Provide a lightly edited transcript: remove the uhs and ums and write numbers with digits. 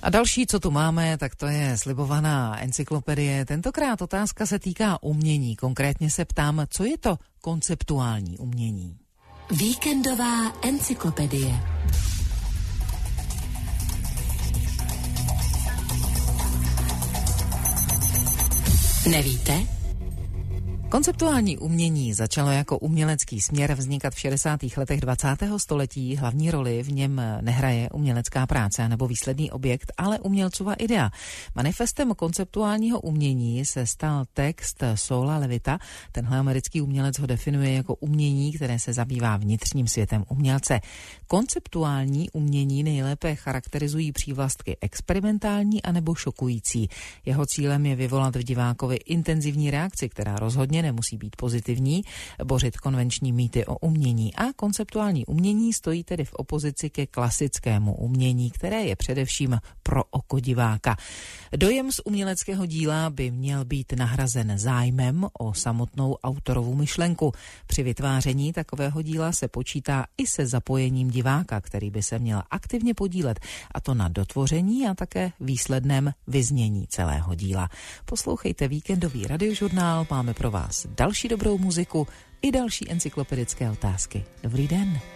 A další, co tu máme, tak to je slibovaná encyklopedie. Tentokrát otázka se týká umění. Konkrétně se ptám, co je to konceptuální umění? Víkendová encyklopedie. Nevíte? Konceptuální umění začalo jako umělecký směr vznikat v 60. letech 20. století. Hlavní roli v něm nehraje umělecká práce nebo výsledný objekt, ale umělcova idea. Manifestem konceptuálního umění se stal text Saula Levita. Tenhle americký umělec ho definuje jako umění, které se zabývá vnitřním světem umělce. Konceptuální umění nejlépe charakterizují přívlastky experimentální anebo šokující. Jeho cílem je vyvolat v divákovi intenzivní reakci, která rozhodně nemusí být pozitivní, bořit konvenční mýty o umění. A konceptuální umění stojí tedy v opozici ke klasickému umění, které je především pro oko diváka. Dojem z uměleckého díla by měl být nahrazen zájmem o samotnou autorovu myšlenku. Při vytváření takového díla se počítá i se zapojením diváka, který by se měl aktivně podílet, a to na dotvoření a také výsledném vyznění celého díla. Poslouchejte víkendový radiožurnál, máme pro vás další dobrou muziku i další encyklopedické otázky. Dobrý den.